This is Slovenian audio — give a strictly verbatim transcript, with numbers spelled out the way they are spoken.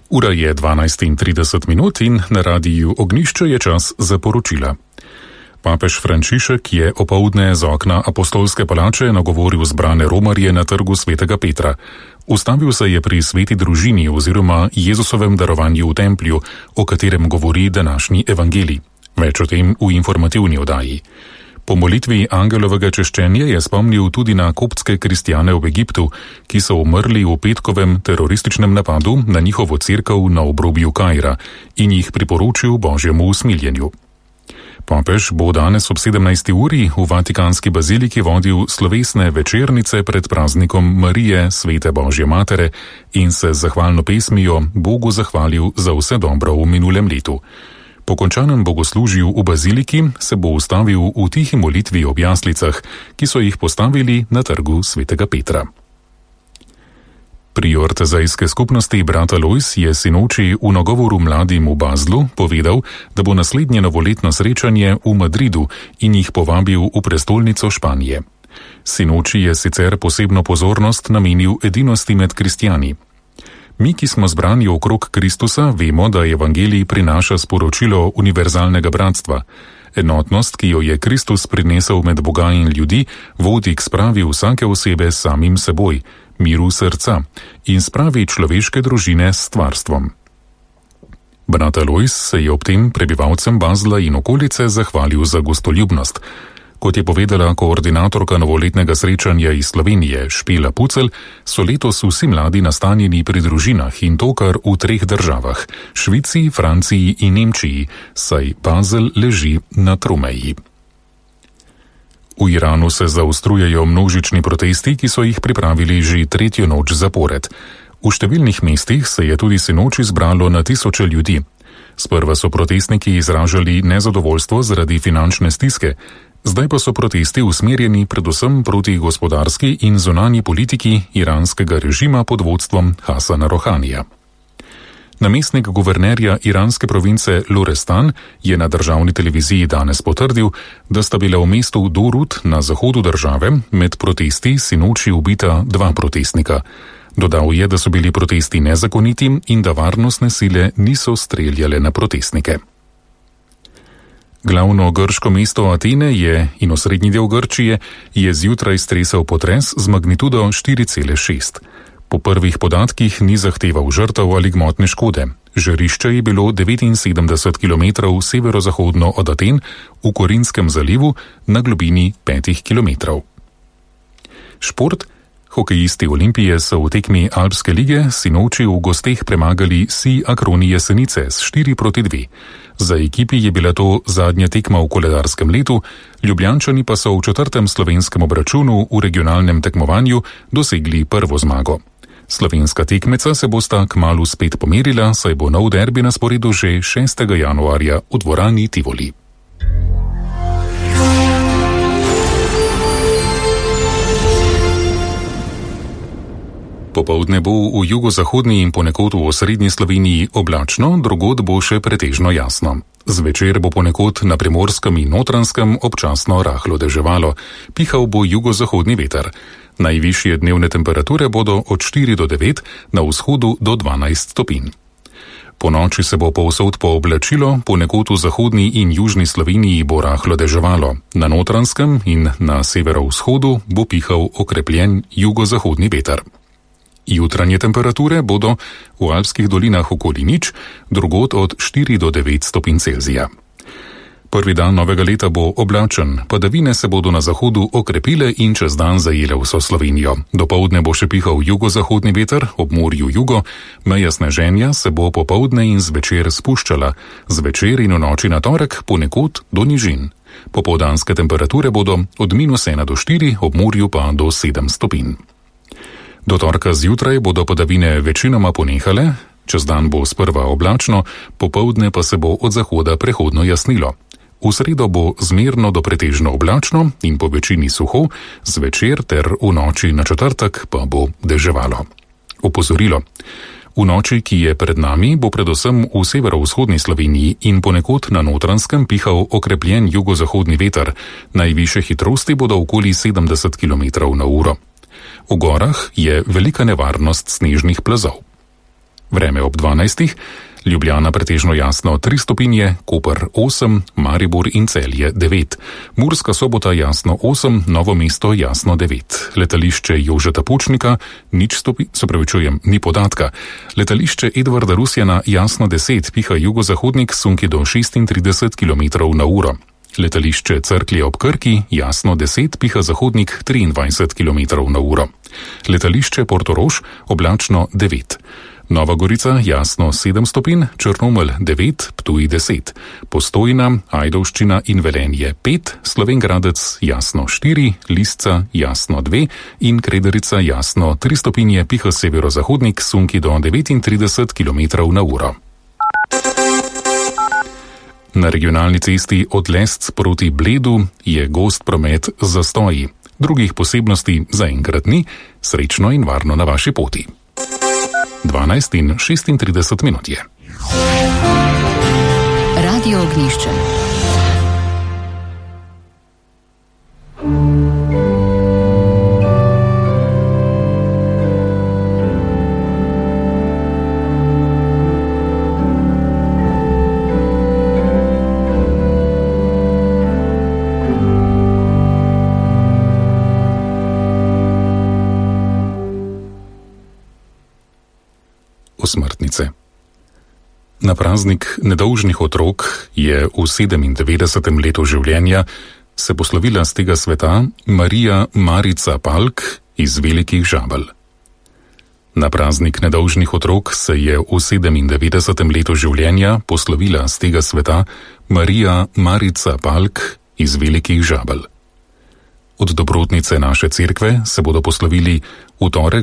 Ura je dvanajst in trideset minut in na radiju Ognjišče je čas za poročila. Papež Frančišek je opoldne z okna Apostolske palače nagovoril zbrane romarje na trgu svetega Petra. Ustavil se je pri sveti družini oziroma Jezusovem darovanju v templju, o katerem govori današnji evangelij. Več o tem v informativni oddaji. Po molitvi angelovega češčenja je spomnil tudi na koptske kristjane v Egiptu, ki so umrli v petkovem terorističnem napadu na njihovo cerkev na obrobju Kaira in jih priporočil božjemu usmiljenju. Papež bo danes ob sedemnajsti uri v Vatikanski baziliki vodil slovesne večernice pred praznikom Marije, svete Božje matere, in se z zahvalno pesmijo Bogu zahvalil za vse dobro v minulem letu. Po končanem bogoslužju v baziliki se bo ustavil v tihi molitvi ob jaslicah, ki so jih postavili na trgu svetega Petra. Prior tezajske skupnosti brat Alojz je sinoči v nagovoru mladim v Baslu povedal, da bo naslednje novoletno srečanje v Madridu in jih povabil v prestolnico Španije. Sinoči je sicer posebno pozornost namenil edinosti med kristjani. Mi, ki smo zbrani okrog Kristusa, vemo, da evangelij prinaša sporočilo univerzalnega bratstva. Enotnost, ki jo je Kristus prinesel med Boga in ljudi, vodi k spravi vsake osebe s samim seboj, miru srca in spravi človeške družine s stvarstvom. Brat Alojz se je ob tem prebivalcem Basla in okolice zahvalil za gostoljubnost. Kot je povedala koordinatorka novoletnega srečanja iz Slovenije Špela Pucelj, so letos vsi mladi nastanjeni pri družinah in to kar v treh državah, Švici, Franciji in Nemčiji, saj Basel leži na tromeji. V Iranu se zaostrujejo množični protesti, ki so jih pripravili že tretjo noč zapored. V številnih mestih se je tudi sinoči zbralo na tisoče ljudi. Sprva so protestniki izražali nezadovoljstvo zaradi finančne stiske, zdaj pa so protesti usmerjeni predvsem proti gospodarski in zunanji politiki iranskega režima pod vodstvom Hasana Rohanija. Namestnik guvernerja iranske province Lorestan je na državni televiziji danes potrdil, da sta bila v mestu Dorut na zahodu države med protesti sinoči ubita dva protestnika. Dodal je, da so bili protesti nezakoniti in da varnostne sile niso streljale na protestnike. Glavno grško mesto Atene je in osrednji del Grčije je zjutraj stresel potres z magnitudo štiri cela šest. Po prvih podatkih ni zahteval žrtev ali gmotne škode. Žarišče je bilo devetinsedemdeset kilometrov severozahodno od Aten v Korinskem zalivu na globini petih kilometrov. Šport. Hokejisti Olimpije so v tekmi Alpske lige sinoči v gosteh premagali Si Akroni Jesenice s štiri proti dve. Za ekipi je bila to zadnja tekma v koledarskem letu, Ljubljančani pa so v četrtem slovenskem obračunu v regionalnem tekmovanju dosegli prvo zmago. Slovenska tekmeca se bosta kmalu spet pomerila, saj bo nov derbi na sporedu že šestega januarja v dvorani Tivoli. Popoldne bo v jugozahodni in ponekod v osrednji Sloveniji oblačno, drugod bo še pretežno jasno. Zvečer bo ponekod na Primorskem in Notranjskem občasno rahlo deževalo, pihal bo jugozahodni veter. Najvišje dnevne temperature bodo od štiri do devet, na vzhodu do dvanajst stopinj. Po noči se bo povsod pooblačilo, ponekod v zahodni in južni Sloveniji bo rahlo deževalo. Na Notranjskem in na severovzhodu bo pihal okrepljen jugozahodni veter. Jutranje temperature bodo v alpskih dolinah okoli nič, drugod od štiri do devet stopinj Celzija. Prvi dan novega leta bo oblačen, padavine se bodo na zahodu okrepile in čez dan zajele vso Slovenijo. Dopoldne bo še pihal jugozahodni veter, ob morju jugo, meja sneženja se bo popoldne in zvečer spuščala, zvečer in v noči na torek ponekod do nižin. Popoldanske temperature bodo od minus ena do štiri, ob morju pa do sedem stopinj. Do torka zjutraj bodo padavine večinoma ponehale, čez dan bo sprva oblačno, popoldne pa se bo od zahoda prehodno jasnilo. V sredo bo zmerno do pretežno oblačno in po večini suho, zvečer ter v noči na četrtek pa bo deževalo. Opozorilo. V noči, ki je pred nami, bo predvsem v severovzhodni Sloveniji in ponekod na Notranjskem pihal okrepljen jugozahodni veter, najvišje hitrosti bodo okoli sedemdeset kilometrov na uro. V gorah je velika nevarnost snežnih plazov. Vreme ob dvanajstih, Ljubljana pretežno jasno tri stopinje, Koper osem, Maribor in Celje devet, Murska Sobota jasno osem, Novo mesto jasno devet, letališče Jožeta Pučnika nič stopi, se pravičujem, ni podatka, letališče Edvarda Rusjana jasno deset, piha jugozahodnik sunki do šestintrideset kilometrov na uro. Letališče Cerklje ob Krki jasno deset, piha zahodnik triindvajset kilometrov na uro. Letališče Portorož oblačno devet. Nova Gorica jasno sedem stopinj, Črnomelj devet, Ptuj deset, Postojna, Ajdovščina in Velenje pet, Slovenj Gradec jasno štiri, Lisca jasno dve in Krederica jasno tri stopinje, piha severozahodnik sunki do devetintrideset kilometrov na uro. Na regionalni cesti od Lesc proti Bledu je gost promet z zastoji. Drugih posebnosti zaenkrat ni, srečno in varno na vaši poti. dvanajst in šestintrideset minut je. Radio Ognjišče. Smrtnice. Na praznik nedolžnih otrok je v sedemindevetdesetem letu življenja se poslovila z tega sveta Marija Marica Palk iz Velikih Žabelj. Na praznik nedolžnih otrok se je v sedemindevetdesetem letu življenja poslovila z tega sveta Marija Marica Palk iz Velikih Žabelj. Od dobrotnice naše cerkve se bodo poslovili v torek